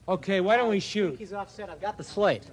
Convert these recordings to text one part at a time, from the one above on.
Okay, why don't we shoot? He's offset. I've got the slate.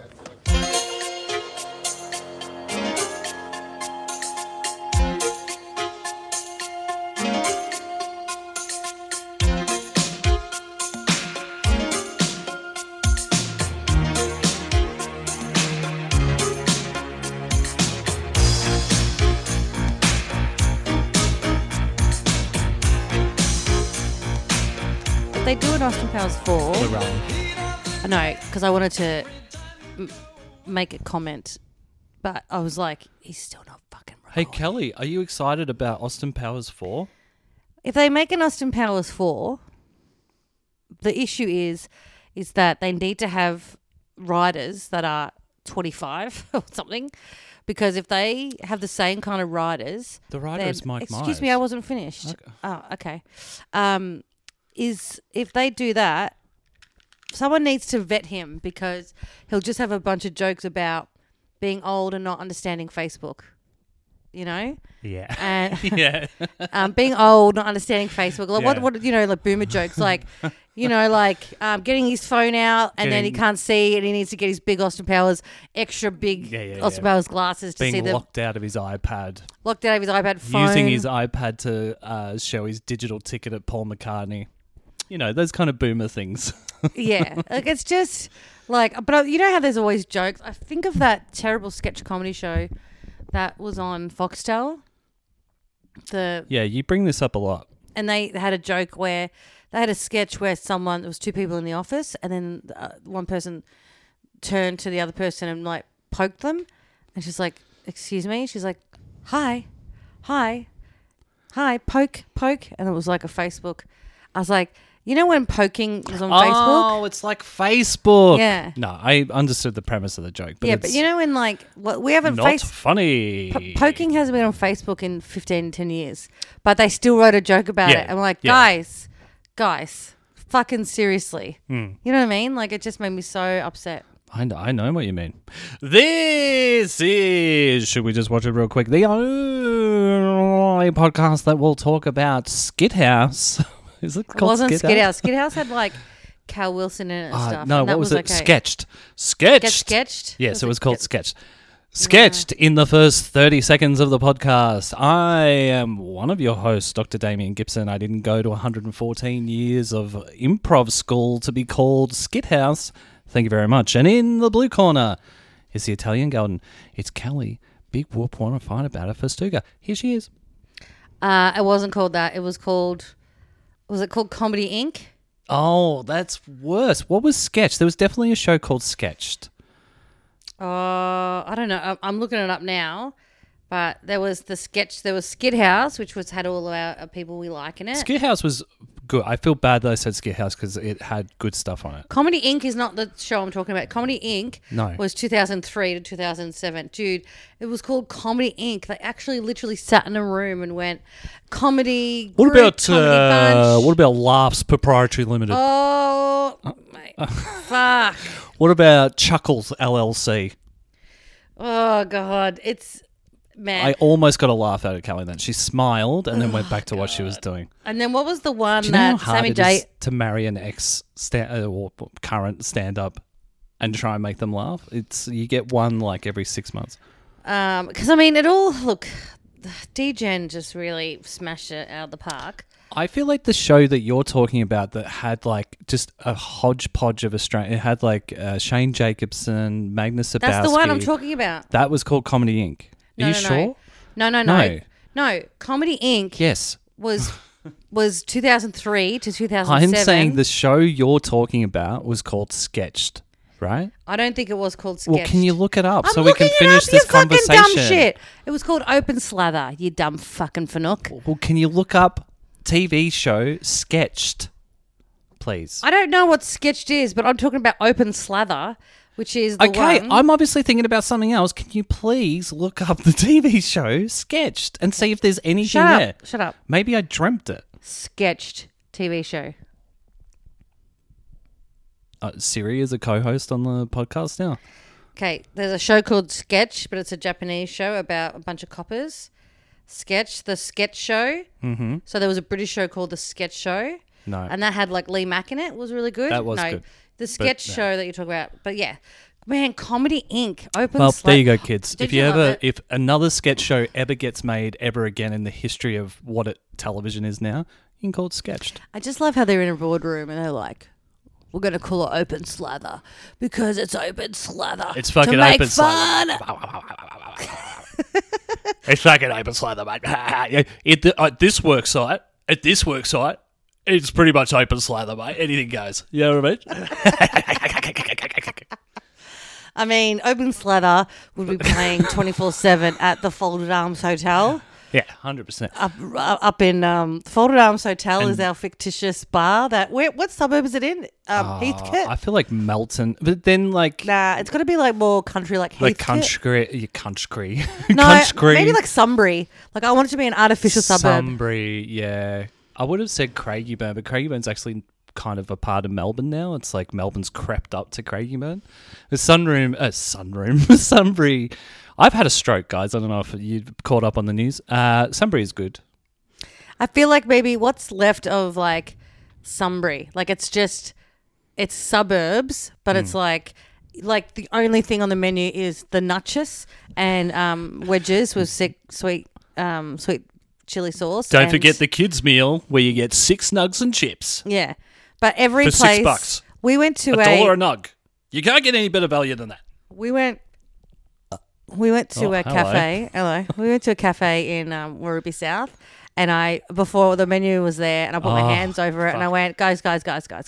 They do an Austin Powers 4. We're wrong. I know, because I wanted to make a comment, but I was like, he's still not fucking wrong. Hey, Kelly, are you excited about Austin Powers 4? If they make an Austin Powers 4, the issue is that they need to have writers that are 25 or something, because if they have the same kind of writers... The writer is Mike Myers. Excuse me, I wasn't finished. Okay. Oh, okay. Is if they do that, someone needs to vet him, because he'll just have a bunch of jokes about being old and not understanding Facebook, you know? Yeah. And Yeah. being old, not understanding Facebook. Like Yeah. what you know, like boomer jokes, like, you know, like getting his phone out and then he can't see and he needs to get his big Austin Powers, extra big Austin Powers glasses to see Being the locked out of his iPad. locked out of his iPad phone. Using his iPad to show his digital ticket at Paul McCartney. You know, those kind of boomer things. Yeah, like it's just like, but you know how there's always jokes. I think of that terrible sketch comedy show that was on Foxtel. Yeah, you bring this up a lot. And they had a joke where they had a sketch where there was two people in the office, and then one person turned to the other person and like poked them, and she's like, "Excuse me," she's like, "Hi, poke," and it was like a Facebook. I was like, you know when poking was on Facebook? Oh, it's like Facebook. Yeah. No, I understood the premise of the joke. But Yeah, it's but you know when like we haven't not funny. poking hasn't been on Facebook in 10 years, but they still wrote a joke about Yeah, it. And we're like, yeah. guys, fucking seriously. You know what I mean? Like it just made me so upset. I know what you mean. This is, should we just watch it real quick? The only podcast that will talk about Skit House. Is it It called wasn't Skit Skit House? House. Skit House had like Cal Wilson in it and stuff. No, and that what was it? Okay. Sketched. Get sketched? Yes, it was called Sketched. Sketched in the first 30 seconds of the podcast. I am one of your hosts, Dr. Damien Gibson. I didn't go to 114 years of improv school to be called Skit House. Thank you very much. And in the blue corner is the Italian Golden. It's Kelly. Big whoop, want to find about it for Stuga. Here she is. It wasn't called that. It was called... Was it called Comedy Inc.? Oh, that's worse. What was Sketched? There was definitely a show called Sketched. I don't know. I'm looking it up now. But there was Skit House, which had all of our people we like in it. Skit House was good. I feel bad that I said Skit House because it had good stuff on it. Comedy Inc. is not the show I'm talking about. Comedy Inc. No. was 2003 to 2007. Dude, it was called Comedy Inc. They actually literally sat in a room and went, comedy What group, about comedy bunch. what about Laughs Proprietary Limited? Oh, mate. Fuck. What about Chuckles LLC? Oh, God. It's... Man. I almost got a laugh out of Kelly then. She smiled and then went back to what she was doing. And then what was the one Do you know how that hard Sammy it J... is to marry an or current stand-up and try and make them laugh? You get one like every 6 months. Because, I mean, it all... Look, D-Gen just really smashed it out of the park. I feel like the show that you're talking about that had like just a hodgepodge of Australian... It had like Shane Jacobson, Magnus Sabowski. That's the one I'm talking about. That was called Comedy Inc. Are you sure? No. No, Comedy Inc. Yes. was 2003 to 2007. I'm saying the show you're talking about was called Sketched, right? I don't think it was called Sketched. Well, can you look it up I'm so we can looking it finish up, this you fucking conversation? dumb shit. It was called Open Slather, you dumb fucking fanook. Well, can you look up TV show Sketched, please? I don't know what Sketched is, but I'm talking about Open Slather, which is the Okay, one... I'm obviously thinking about something else. Can you please look up the TV show Sketched and see if there's anything there? Shut up. Maybe I dreamt it. Sketched TV show. Siri is a co-host on the podcast now. Okay, there's a show called Sketch, but it's a Japanese show about a bunch of coppers. Sketch, the Sketch Show. Mm-hmm. So there was a British show called The Sketch Show. No. And that had like Lee Mack in it. It was really good. That was no, good. The sketch no. show that you talk about. But yeah, man, Comedy Inc. Open. Well, there you go, kids. Did you love it? If another sketch show ever gets made ever again in the history of what television is now, you can call it Sketched. I just love how they're in a boardroom and they're like, we're going to call it Open Slather because it's open slather. It's fucking to make open fun. It's fucking open slather, mate. At this work site, it's pretty much open slather, mate. Anything goes. You know what I mean? I mean, Open Slather would be playing 24/7 at the Folded Arms Hotel. Yeah, 100%. Up in Folded Arms Hotel is our fictitious bar. What suburb is it in? Heathcote. I feel like Melton, but then like Nah, it's got to be like more country, like Heathcote. country. No, country. maybe like Sunbury. Like I want it to be an artificial suburb. Sunbury, yeah. I would have said Craigieburn, but Craigierburn's actually kind of a part of Melbourne now. It's like Melbourne's crept up to Craigieburn. The Sunbury. I've had a stroke, guys. I don't know if you caught up on the news. Sunbury is good. I feel like maybe what's left of like Sunbury, like it's suburbs, but it's like the only thing on the menu is the nachos and wedges with sweet chili sauce. Don't forget the kids' meal where you get 6 nugs and chips. Yeah, but every for place $6. we went to $1 a nug. You can't get any better value than that. We went to a cafe. Hello. We went to a cafe in Werribee South, and before the menu was there, and I put my hands over it, and I went, guys, shut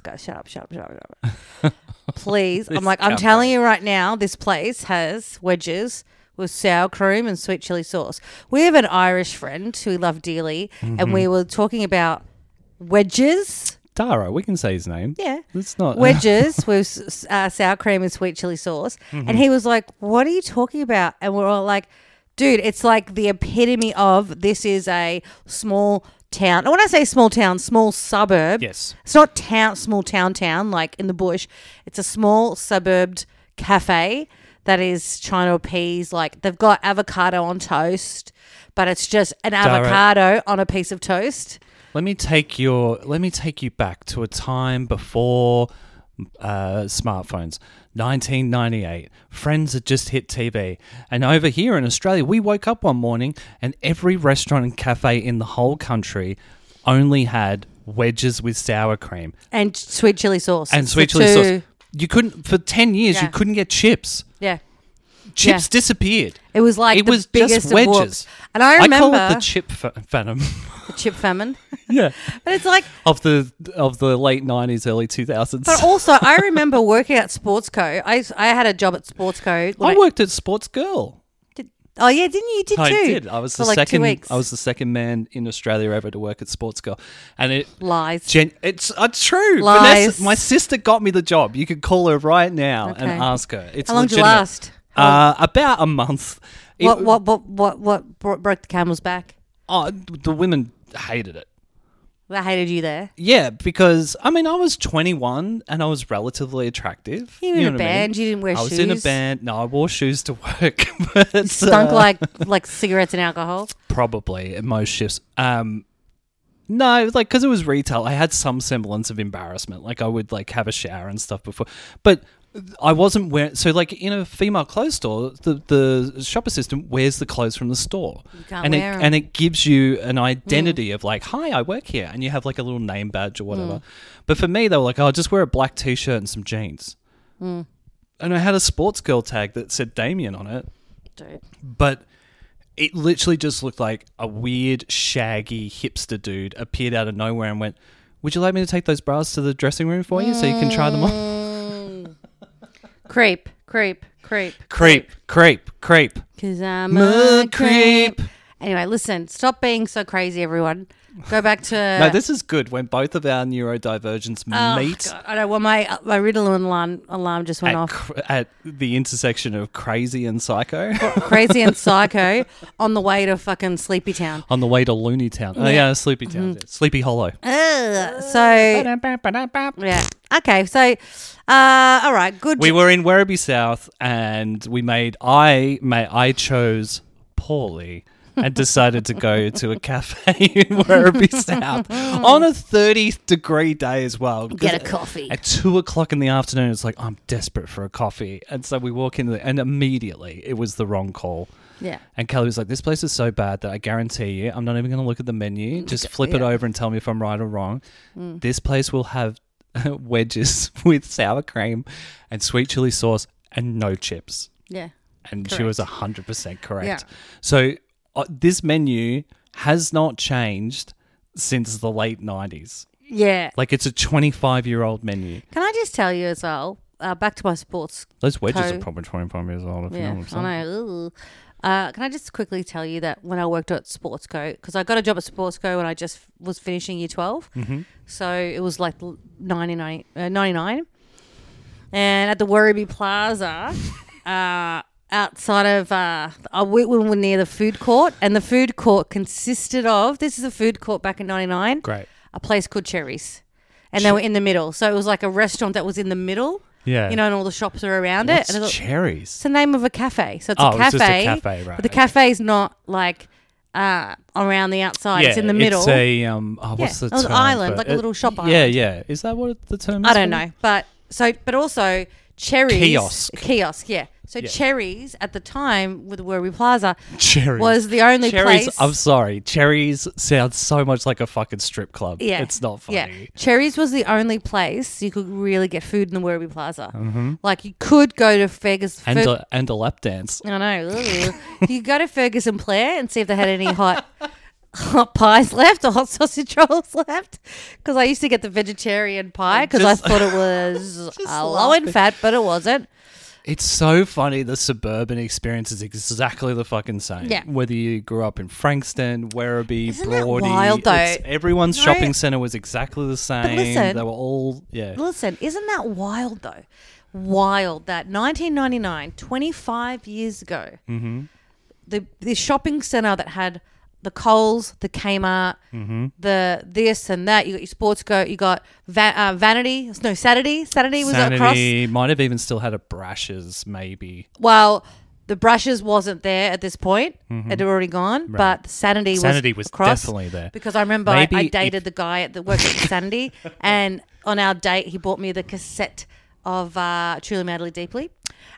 up. Please. I'm telling you right now, this place has wedges with sour cream and sweet chili sauce. We have an Irish friend who we love dearly, and we were talking about wedges. Dara, we can say his name. Yeah. It's not wedges with sour cream and sweet chili sauce. And he was like, what are you talking about? And we're all like, dude, it's like the epitome of this is a small town. And when I say small town, small suburb. Yes. It's not small town like in the bush. It's a small suburbed cafe that is trying to appease, like they've got avocado on toast, but it's just an avocado on a piece of toast. Let me take you back to a time before smartphones. 1998. Friends had just hit TV. And over here in Australia, we woke up one morning and every restaurant and cafe in the whole country only had wedges with sour cream. And sweet chili sauce. You couldn't, for 10 years, you couldn't get chips. Yeah. Chips disappeared. It was like it was biggest just wedges. Whoops. And I remember. I call it the chip famine. The chip famine. Yeah. But it's like. Of the late 90s, early 2000s. But also, I remember working at Sportsco. I had a job at Sportsco. I worked at Sports Girl. Oh yeah, didn't you? You did too. I did. I was for like 2 weeks. I was the second man in Australia ever to work at Sports Girl, and it lies. It's true. Lies. Vanessa, my sister got me the job. You could call her right now and ask her. It's how long did legitimate. you last? About a month. What broke the camel's back? Oh, the women hated it. They hated you there. Yeah, because I was 21 and I was relatively attractive. You were in a band. You didn't wear shoes. I was in a band. No, I wore shoes to work. But, stunk like cigarettes and alcohol. Probably at most shifts. No, like because it was retail, I had some semblance of embarrassment. Like I would like have a shower and stuff before, but I wasn't wearing. So like in a female clothes store, the shop assistant wears the clothes from the store, you can't wear them. And it gives you an identity of like, hi, I work here, and you have like a little name badge or whatever. But for me, they were like, oh, just wear a black t-shirt and some jeans. And I had a Sports Girl tag that said Damien on it, dude. but it literally just looked like a weird, shaggy hipster dude appeared out of nowhere and went, would you like me to take those bras to the dressing room for you so you can try them on? Creep. Because I'm a creep. Anyway, listen, stop being so crazy, everyone. Go back to... No, this is good when both of our neurodivergents meet. God. I know. Well, my Ritalin alarm just went off. At the intersection of crazy and psycho. Crazy and psycho on the way to fucking Sleepy Town. On the way to Looney Town. Oh, yeah, Sleepy Town. Yeah. Sleepy Hollow. Yeah. Okay, so... all right, good. We were in Werribee South and we I chose poorly and decided to go to a cafe in Werribee South on a 30-degree day as well. Get a coffee. At 2 o'clock in the afternoon, it's like, I'm desperate for a coffee. And so we walk in and immediately it was the wrong call. Yeah. And Kelly was like, this place is so bad that I guarantee you, I'm not even going to look at the menu. Just flip it over and tell me if I'm right or wrong. This place will have wedges with sour cream and sweet chili sauce and no chips. Yeah. And correct. she was 100% correct. Yeah. So this menu has not changed since the late 90s. Yeah. Like, it's a 25-year-old menu. Can I just tell you as well, back to my sports. Those wedges are probably 25 years old. If you know what I'm saying. I know. Ooh. Can I just quickly tell you that when I worked at Sportsco, because I got a job at Sportsco when I just was finishing year 12. Mm-hmm. So it was like 99. And at the Werribee Plaza, outside of, we were near the food court, and the food court consisted of, this is a food court back in 99. Great. A place called Cherries. And they were in the middle. So it was like a restaurant that was in the middle. Yeah. You know, and all the shops are around What's it. And Cherries? it's the name of a cafe. So it's a It's cafe. just a cafe, right. But the cafe's not like around the outside. Yeah, it's in the middle. It's a, what's the it was term? an island, for like it? a little shop island. Yeah, yeah. Is that what the term is? I don't for it? know. But also Cherries. Kiosk. Yeah. So Yeah. Cherries at the time with the Werribee Plaza Cherries. was the only Cherries, place. I'm sorry. Cherries sounds so much like a fucking strip club. Yeah. It's not funny. Yeah. Cherries was the only place you could really get food in the Werribee Plaza. Like you could go to Fergus. And a lap dance. I know. Ugh. You go to Fergus and Blair and see if they had any hot pies left or hot sausage rolls left. Because I used to get the vegetarian pie because I thought it was low in fat, but it wasn't. It's so funny. The suburban experience is exactly the fucking same. Yeah. Whether you grew up in Frankston, Werribee, Isn't that Broadie. wild, though? Everyone's No. shopping centre was exactly the same. listen- They were all, yeah. Listen, isn't that wild though? Wild that 1999, 25 years ago, the shopping centre that had the Coles, the Kmart, the this and that. You got your Sportsco. You got Vanity. No, Saturday. Saturday was across. Sanity might have even still had a Brashes, maybe. Well, the Brushes wasn't there at this point. It had already gone. But Sanity was across definitely there. because I remember Maybe I dated the guy at the work at Sanity, and on our date he bought me the cassette of Truly Madly Deeply.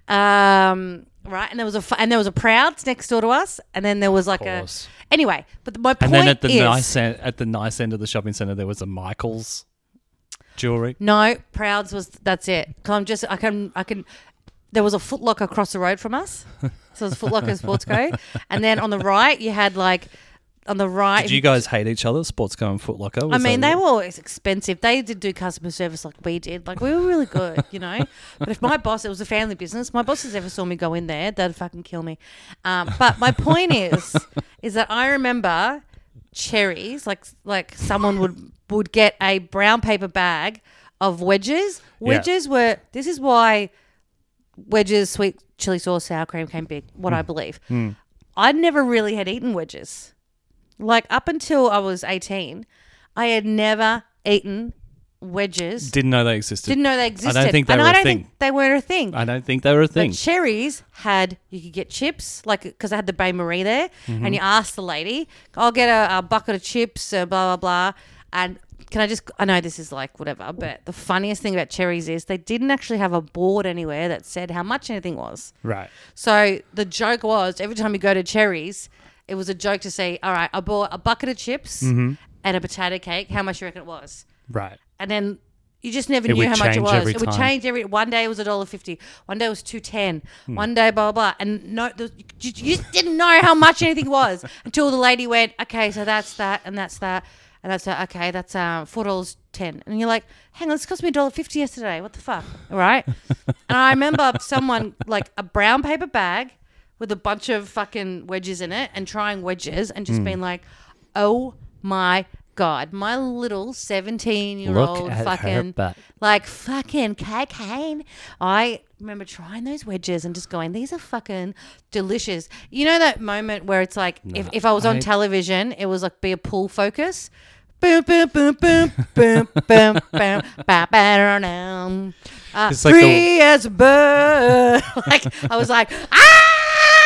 Right, and there was a Prouds next door to us, and then there was like course. anyway. But my point And then at the is, nice end of the shopping centre, there was a Michaels jewellery. no, Prouds was that's it. 'Cause I can. There was a Foot Locker across the road from us, so it was Foot Locker and Sportsco, and then on the right you had like on the right. Did you guys hate each other, Sportsco and Foot Locker? I mean, they were always expensive. They did do customer service like we did. Like, we were really good, you know? But if my boss, it was a family business, my bosses ever saw me go in there, they'd fucking kill me. But my point is that I remember Cherries, like someone would get a brown paper bag of wedges. Wedges were, this is why wedges, sweet chili sauce, sour cream came big, what I believe. I never really had eaten wedges. Like, up until I was 18, I had never eaten wedges. Didn't know they existed. I don't think they and were I a don't thing. think they weren't a thing. I don't think they were a thing. But Cherries had, you could get chips, like, because I had the Bain Marie there, and you asked the lady, I'll get a bucket of chips, blah, blah, blah. And I know this is like whatever, but the funniest thing about Cherries is they didn't actually have a board anywhere that said how much anything was. Right. So the joke was, every time you go to Cherries, it was a joke to say, all right, I bought a bucket of chips and a potato cake. How much do you reckon it was? Right. And then you just never It knew would how much it change was. every It would time. change one day it was $1.50. One day it was $2.10. One day blah, blah, blah. And you just didn't know how much anything was until the lady went, okay, so that's that and that's that. And that's that. Okay, that's $4.10. And you're like, hang on, this cost me $1.50 yesterday. What the fuck? All right. And I remember someone like a brown paper bag with a bunch of fucking wedges in it and trying wedges and just being like, oh my God, my little 17-year-old Look at her fucking, butt. like fucking cocaine. I remember trying those wedges and just going, these are fucking delicious. You know that moment where it's like, if I was on television, it was like be a pull focus. Boom, boom, boom, boom, boom, boom, boom, ba, ba, da, It's like free as a bird. Like, I was like, ah!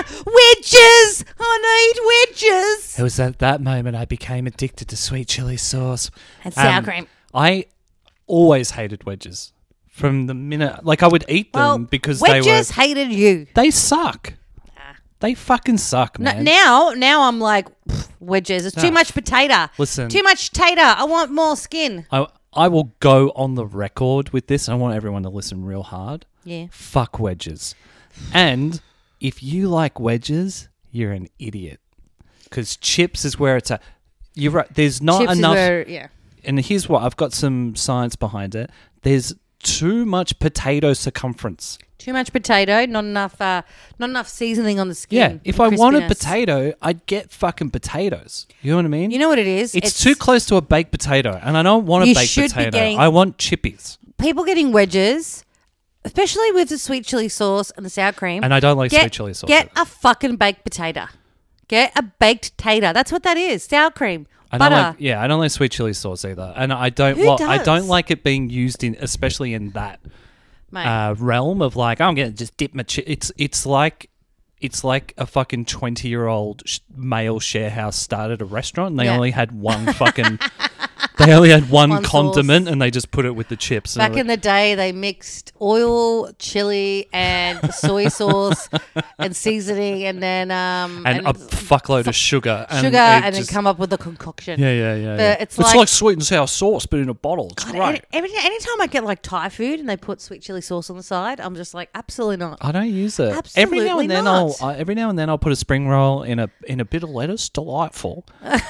Wedges! I need wedges! It was at that moment I became addicted to sweet chili sauce. And sour cream. I always hated wedges. From the minute... Like, I would eat them because wedges hated you. They suck. They fucking suck, man. Now I'm like, wedges. It's too much potato. Listen. Too much tater. I want more skin. I will go on the record with this. I want everyone to listen real hard. Yeah. Fuck wedges. And if you like wedges, you're an idiot. Because chips is where it's at. You're right. There's not chips enough. Is where, yeah. And here's what. I've got some science behind it. There's too much potato circumference. Too much potato, not enough seasoning on the skin. Yeah, if I wanted potato, I'd get fucking potatoes. You know what I mean? You know what it is? It's too close to a baked potato, and I don't want a baked potato. I want chippies. People getting wedges, especially with the sweet chili sauce and the sour cream. And I don't like sweet chili sauce. Get a fucking baked potato. Get a baked tater. That's what that is. Sour cream. I butter. don't like sweet chili sauce either, and I don't. I don't like it being used in, especially in that realm of like, I'm gonna just dip my. It's like a fucking 20-year-old male sharehouse started a restaurant, and they only had one fucking. They only had one condiment, and they just put it with the chips. Back in the day, they mixed oil, chili, and soy sauce, and seasoning, and then and a fuckload of sugar, and then come up with a concoction. Yeah. It's like sweet and sour sauce, but in a bottle. It's great. Anytime I get like Thai food and they put sweet chili sauce on the side, I'm just like, absolutely not. I don't use it. Absolutely not. Every now and then I'll put a spring roll in a bit of lettuce. Delightful.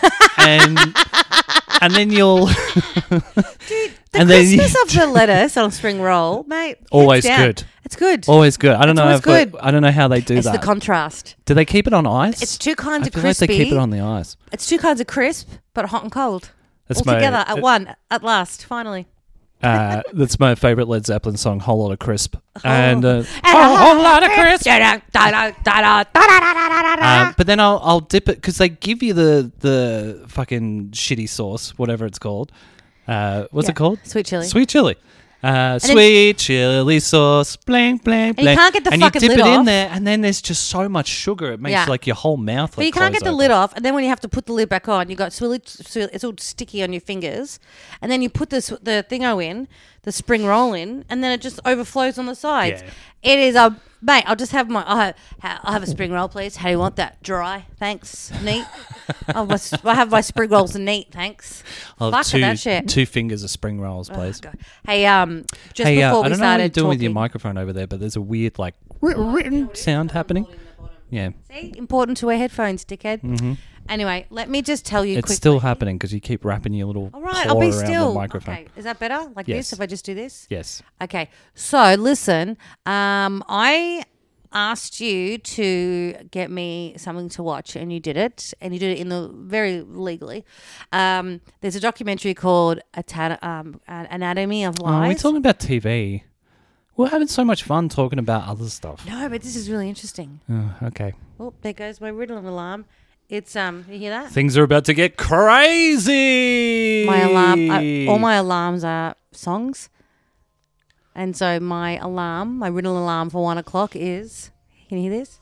And then you'll... Dude, the crispness of the lettuce on a spring roll, mate. Always good. It's good. Always good. I don't know how they do it's that. It's the contrast. Do they keep it on ice? It's two kinds of crispy. I feel like they keep it on the ice. It's two kinds of crisp, but hot and cold. That's all together at last, finally. That's my favourite Led Zeppelin song, Whole Lot of Crisp. And a whole lot of crisp. But then I'll dip it, because they give you the fucking shitty sauce, whatever it's called. What's it called? Sweet chili. Sweet chili. Sweet chili sauce, blank, blank, blank. And you can't get the fucking lid off. And you dip it in there, and then there's just so much sugar. It makes like your whole mouth. But you can't get the lid off, and then when you have to put the lid back on, it's all sticky on your fingers, and then you put the thingo in, the spring roll in, and then it just overflows on the sides. Yeah. It is a mate. I'll just have I'll have a spring roll, please. How do you want that? Dry, thanks. Neat. I'll have my spring rolls neat, thanks. I'll have that shit. 2 fingers of spring rolls, please. Oh, hey, just before we started, I don't know what you're doing talking with your microphone over there, but there's a weird like written sound happening. Yeah. See, important to wear headphones, dickhead. Mm-hmm. Anyway, let me just tell you quickly. It's still happening because you keep wrapping your little claw around the microphone. Okay, is that better? Like this, if I just do this? Yes. Okay, so listen, I asked you to get me something to watch, and you did it, very legally. There's a documentary called Anatomy of Lies. Oh, we're talking about TV. We're having so much fun talking about other stuff. No, but this is really interesting. Oh, okay. Oh, there goes my riddle alarm. It's you hear that? Things are about to get crazy. My alarm. All my alarms are songs, and so my riddle alarm for 1 o'clock is. Can you hear this?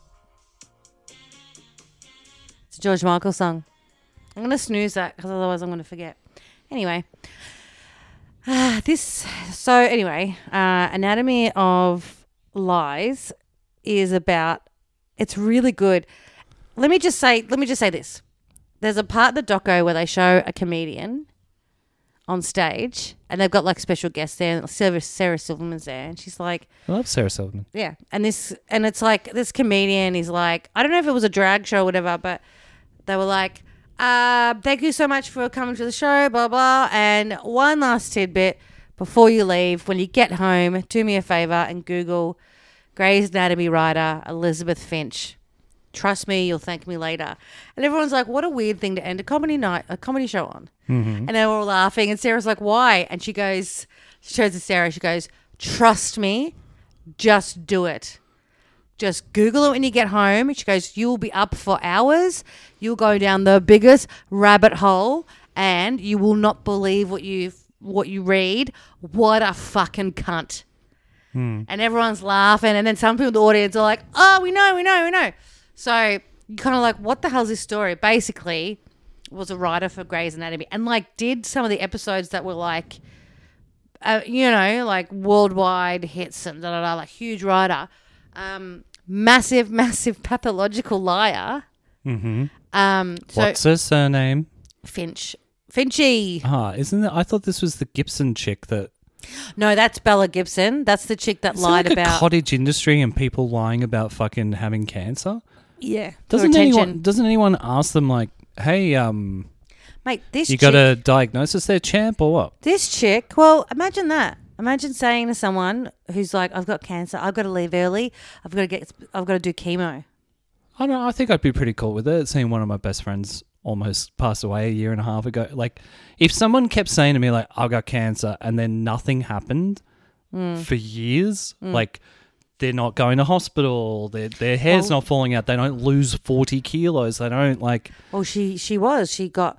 It's a George Michael song. I'm gonna snooze that because otherwise I'm gonna forget. Anyway, Anatomy of Lies is about. It's really good. Let me just say this. There's a part in the doco where they show a comedian on stage, and they've got like special guests there, and Sarah Silverman's there, and she's like, I love Sarah Silverman. Yeah, and it's like this comedian is like, I don't know if it was a drag show or whatever, but they were like, thank you so much for coming to the show, blah blah. And one last tidbit before you leave, when you get home, do me a favor and Google Grey's Anatomy writer Elizabeth Finch. Trust me, you'll thank me later. And everyone's like, what a weird thing to end a comedy show on. Mm-hmm. And they were all laughing. And Sarah's like, why? And she shows it to Sarah. She goes, trust me, just do it. Just Google it when you get home. She goes, you will be up for hours. You'll go down the biggest rabbit hole and you will not believe what you read. What a fucking cunt. And everyone's laughing. And then some people in the audience are like, oh, we know. So you kind of like, what the hell's this story? Basically, was a writer for Grey's Anatomy and like did some of the episodes that were like, like worldwide hits and like huge writer, massive pathological liar. Mm-hmm. So What's her surname? Finchy. Isn't it? I thought this was the Gibson chick that. No, that's Bella Gibson. That's the chick that lied like about a cottage industry and people lying about fucking having cancer. Yeah. Doesn't anyone ask them like, hey, mate, this you chick, got a diagnosis there, champ, or what? This chick, well, imagine that. Imagine saying to someone who's like, I've got cancer, I've got to leave early, I've got to do chemo. I don't know, I think I'd be pretty cool with it. Seeing one of my best friends almost passed away a year and a half ago. Like, if someone kept saying to me like, I've got cancer, and then nothing happened for years, like they're not going to hospital, their hair's not falling out, they don't lose 40 kilos, they don't like. Well, she was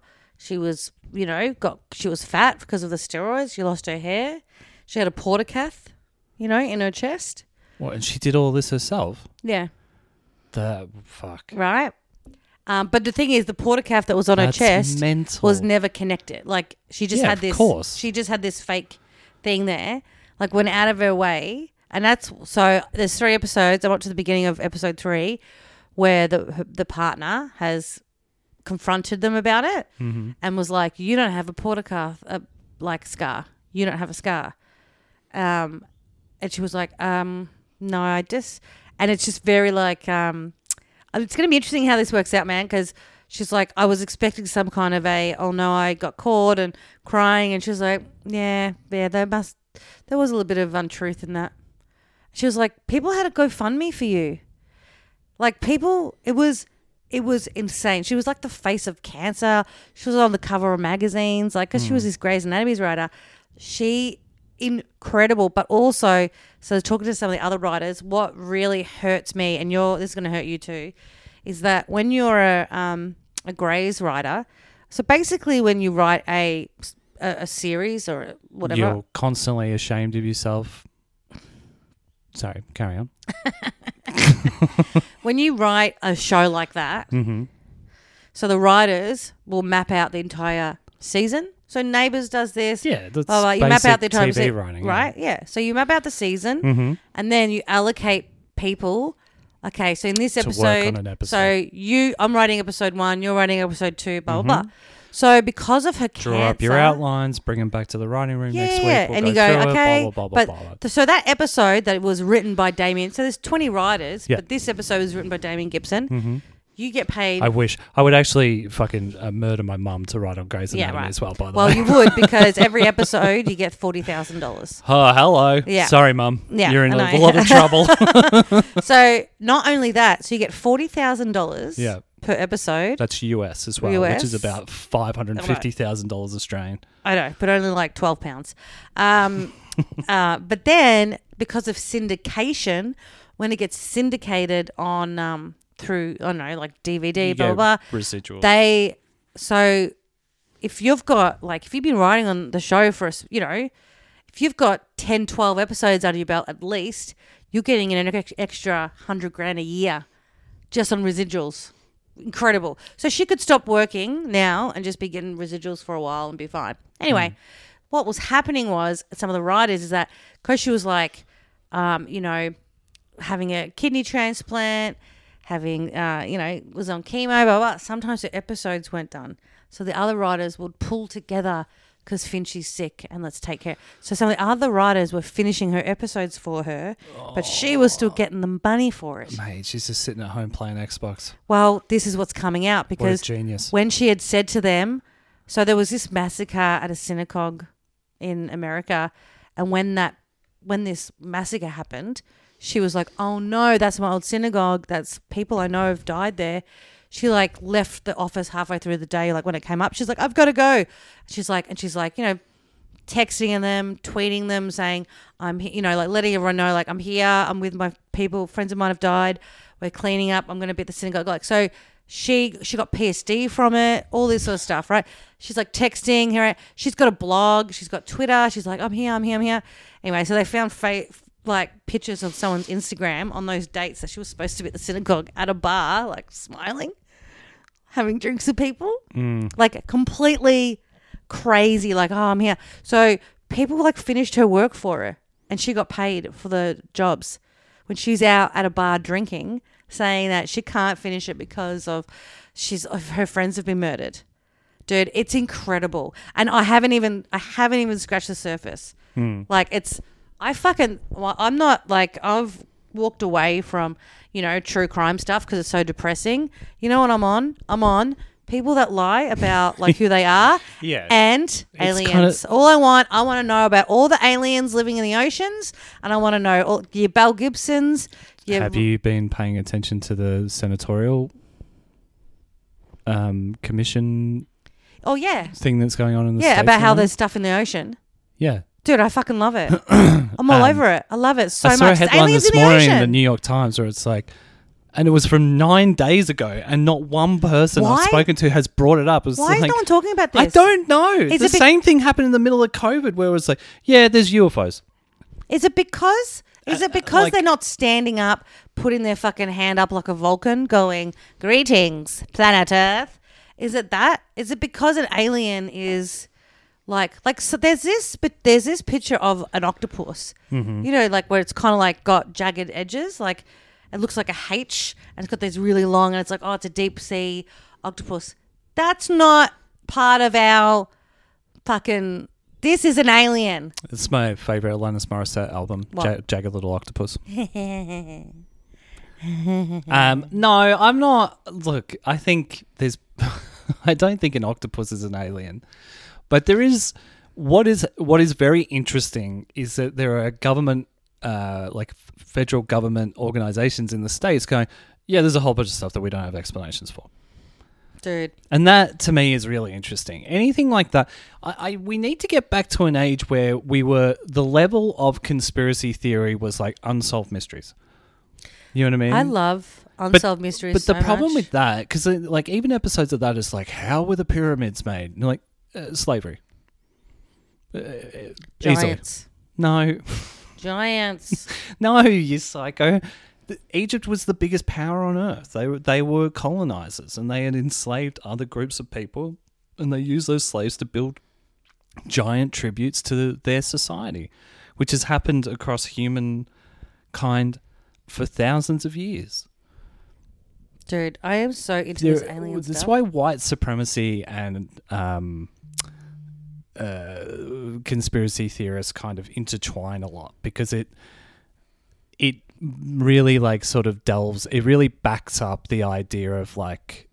fat because of the steroids. She lost her hair. She had a portacath, in her chest. What? And she did all this herself? Yeah. Fuck. Right. But the thing is, the portacath that was on her chest was never connected. Like she just had this. Of course. She just had this fake thing there. Like went out of her way, and there's 3 episodes. I'm up to the beginning of episode 3, where the partner has confronted them about it and was like, "You don't have a portacath scar. You don't have a scar." And she was like, "No, I just." And it's just very like, it's going to be interesting how this works out, man, because she's like, I was expecting some kind of oh no, I got caught and crying. And she was like, yeah, there was a little bit of untruth in that. She was like, people had a GoFundMe for you. Like it was insane. She was like the face of cancer. She was on the cover of magazines, like, because she was this Grey's Anatomy writer. Incredible, but also, so talking to some of the other writers, what really hurts me, and this is going to hurt you too, is that when you're a Grey's writer, so basically when you write a series or whatever, you're constantly ashamed of yourself. Sorry, carry on. When you write a show like that, so the writers will map out the entire season. So Neighbours does this. Yeah, that's you map out the entire TV writing, right? Yeah. So you map out the season, and then you allocate people. Okay, so in this episode, work on an episode. So I'm writing episode 1, you're writing episode 2, blah blah blah. So because of her cancer, draw up your outlines, bring them back to the writing room next week. We'll and you go, okay, so that episode that was written by Damien. So there's 20 writers, but this episode was written by Damien Gibson. You get paid. I wish. I would actually fucking murder my mum to write on Grey's Anatomy as well, by the way. Well, you would, because every episode you get $40,000. Oh, hello. Yeah. Sorry, Mum. Yeah, you're in a lot of trouble. So not only that, so you get $40,000 per episode. That's US as well, which is about $550,000 Australian. I know, but only like £12. But then, because of syndication, when it gets syndicated on... through, I don't know, like DVD, blah, blah, blah. Residuals. So if you've got, like, if you've been writing on the show for, if you've got 10, 12 episodes under your belt at least, you're getting an extra $100,000 a year just on residuals. Incredible. So she could stop working now and just be getting residuals for a while and be fine. Anyway, what was happening was, some of the writers is that, because she was like, having a kidney transplant, having, was on chemo, blah, blah, blah. Sometimes the episodes weren't done. So the other writers would pull together because Finchy's sick and let's take care. So some of the other writers were finishing her episodes for her, but she was still getting the money for it. Mate, she's just sitting at home playing Xbox. Well, this is what's coming out, because what a genius. When she had said to them, so there was this massacre at a synagogue in America, and when this massacre happened, she was like, oh no, that's my old synagogue. That's people I know have died there. She like left the office halfway through the day. Like when it came up, she's like, I've got to go. She's like, texting them, tweeting them, saying, I'm here, like letting everyone know, like, I'm here. I'm with my people. Friends of mine have died. We're cleaning up. I'm going to be at the synagogue. Like, so she got PSD from it, all this sort of stuff, right? She's like texting her. She's got a blog. She's got Twitter. She's like, I'm here. Anyway, so they found like pictures of someone's Instagram on those dates that she was supposed to be at the synagogue at a bar, like smiling, having drinks with people, like completely crazy. Like, oh, I'm here. So people like finished her work for her, and she got paid for the jobs when she's out at a bar drinking, saying that she can't finish it because of her friends have been murdered. Dude, it's incredible, and I haven't even scratched the surface. Like I'm not like, I've walked away from, true crime stuff because it's so depressing. You know what I'm on? I'm on people that lie about like who they are and aliens. All I want to know about all the aliens living in the oceans, and I want to know all your Belle Gibsons. Have you been paying attention to the senatorial commission? Oh yeah, thing that's going on in the States about how there's stuff in the ocean. Yeah. Dude, I fucking love it. I'm all over it. I love it so much. I saw a headline this morning in the New York Times where it's like, and it was from 9 days ago, and not one person I've spoken to has brought it up. Why is no one talking about this? I don't know. The same thing happened in the middle of COVID where it was like, yeah, there's UFOs. Is it because they're not standing up, putting their fucking hand up like a Vulcan, going, greetings, planet Earth? Is it that? Is it because an alien is... so there's this picture of an octopus, like where it's kind of like got jagged edges, like it looks like a H, and it's got these really long, and it's like, oh, it's a deep sea octopus. That's not part of our fucking. This is an alien. It's my favorite Alanis Morissette album, Jagged Little Octopus. No, I'm not. Look, I think there's. I don't think an octopus is an alien. But there is what is very interesting is that there are government, federal government organizations in the States going, yeah, there's a whole bunch of stuff that we don't have explanations for. Dude. And that, to me, is really interesting. Anything like that, we need to get back to an age where the level of conspiracy theory was like unsolved mysteries. You know what I mean? I love unsolved mysteries But the problem with that, because like even episodes of that is like, how were the pyramids made? And you're like, slavery. Giants. No. Giants. No, you psycho. Egypt was the biggest power on earth. They were colonizers, and they had enslaved other groups of people, and they used those slaves to build giant tributes to their society, which has happened across humankind for thousands of years. Dude, I am so into this alien stuff. That's why white supremacy and conspiracy theorists kind of intertwine a lot, because it really like sort of it really backs up the idea of like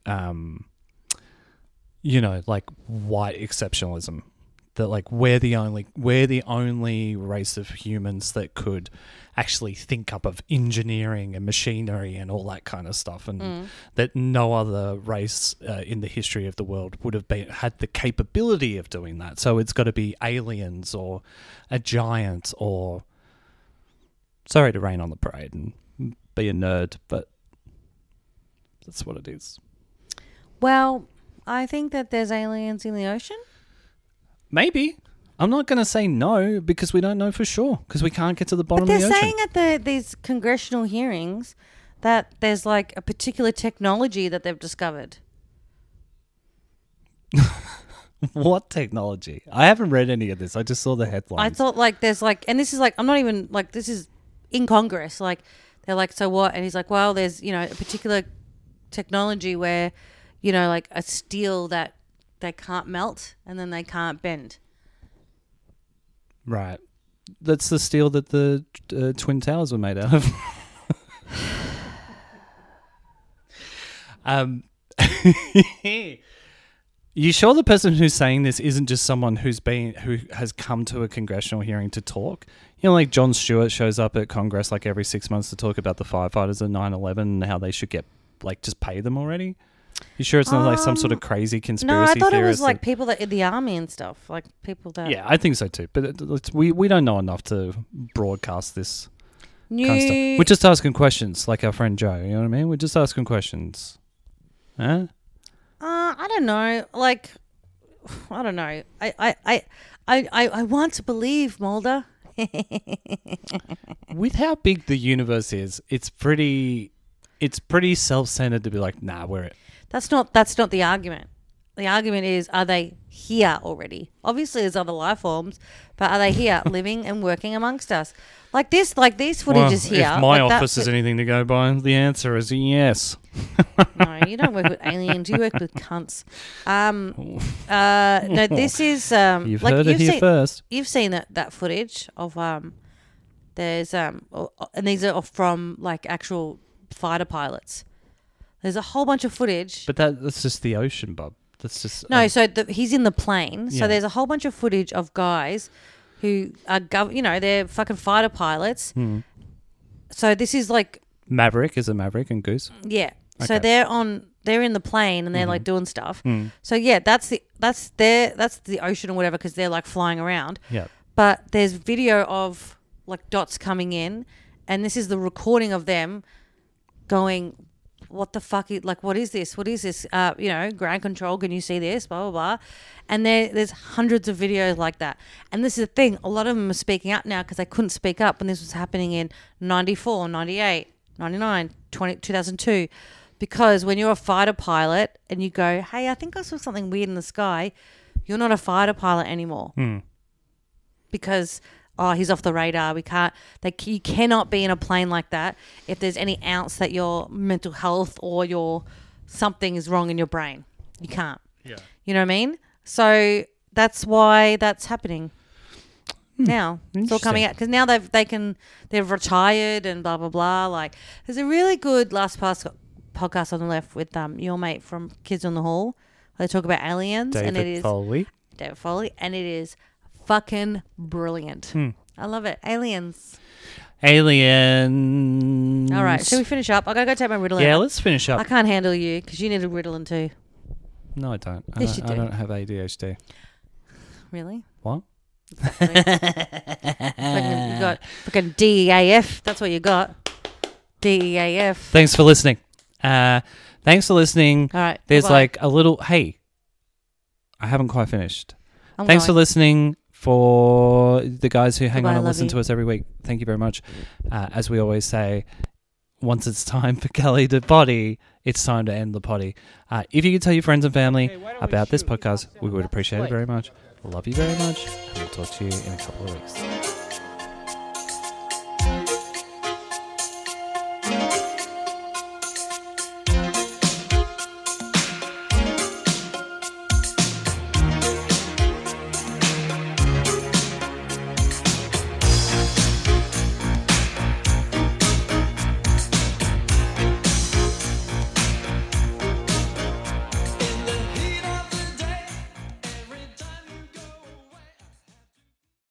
like white exceptionalism, that like we're the only race of humans that could actually think up of engineering and machinery and all that kind of stuff, and that no other race in the history of the world would have had the capability of doing that. So it's got to be aliens or a giant, or sorry to rain on the parade and be a nerd, but that's what it is. Well, I think that there's aliens in the ocean. Maybe. I'm not going to say no, because we don't know for sure, because we can't get to the bottom of the ocean. But they're saying at these congressional hearings that there's like a particular technology that they've discovered. What technology? I haven't read any of this. I just saw the headlines. I thought like there's like, and this is like, I'm not even like, this is in Congress. Like they're like, so what? And he's like, well, there's, a particular technology where, like a steel that they can't melt and then they can't bend. Right. That's the steel that the Twin Towers were made out of. You sure the person who's saying this isn't just someone who has come to a congressional hearing to talk? Like Jon Stewart shows up at Congress like every 6 months to talk about the firefighters at 9/11 and how they should get like just pay them already. You sure it's not like some sort of crazy conspiracy theorist? No, I thought it was like people that in the army and stuff, like people that. Yeah, I think so too. But we don't know enough to broadcast this kind of stuff. We're just asking questions, like our friend Joe. You know what I mean? We're just asking questions. Huh? I don't know. Like, I don't know. I want to believe, Mulder, With how big the universe is, it's pretty self-centered to be like, nah, we're it. That's not the argument. The argument is, are they here already? Obviously, there's other life forms, but are they here, living and working amongst us? Like these footages here. If my like office is anything to go by, the answer is yes. No, you don't work with aliens. You work with cunts. No, this is You've heard it here first. You've seen that footage of there's and these are from like actual fighter pilots. There's a whole bunch of footage. But that's just the ocean, Bob. That's just no. So he's in the plane. Yeah. So there's a whole bunch of footage of guys who are they're fucking fighter pilots. So this is like Maverick is a Maverick and Goose. Yeah. Okay. So they're in the plane and they're like doing stuff. So yeah, that's the ocean or whatever because they're like flying around. Yeah. But there's video of like dots coming in, and this is the recording of them going, what the fuck? What is this? What is this? Ground control. Can you see this? Blah, blah, blah. And there's hundreds of videos like that. And this is the thing. A lot of them are speaking up now because they couldn't speak up when this was happening in 94, 98, 99, 2002. Because when you're a fighter pilot and you go, hey, I think I saw something weird in the sky, you're not a fighter pilot anymore. Because... he's off the radar. You cannot be in a plane like that if there's any ounce that your mental health or your something is wrong in your brain. You can't. Yeah. You know what I mean? So that's why that's happening now. It's all coming out because now they've retired and blah blah blah. Like there's a really good podcast on the left with your mate from Kids on the Hall. They talk about aliens David Foley, and it is fucking brilliant. I love it. Aliens. All right, shall we finish up? I gotta go take my Ritalin. Yeah, let's finish up. I can't handle you because you need a Ritalin too. No, I don't. Yes, you do. I don't have ADHD. Really? What? You got fucking DEAF. That's what you got. DEAF. Thanks for listening. All right. There's bye-bye. like a little. Hey, I haven't quite finished. I'm Thanks for going. listening. For the guys who hang Goodbye, on and love listen you. to us every week, thank you very much. As we always say, once it's time for Kelly to potty, it's time to end the potty. If you could tell your friends and family about this podcast, we would appreciate it very much. Love you very much. And we'll talk to you in a couple of weeks.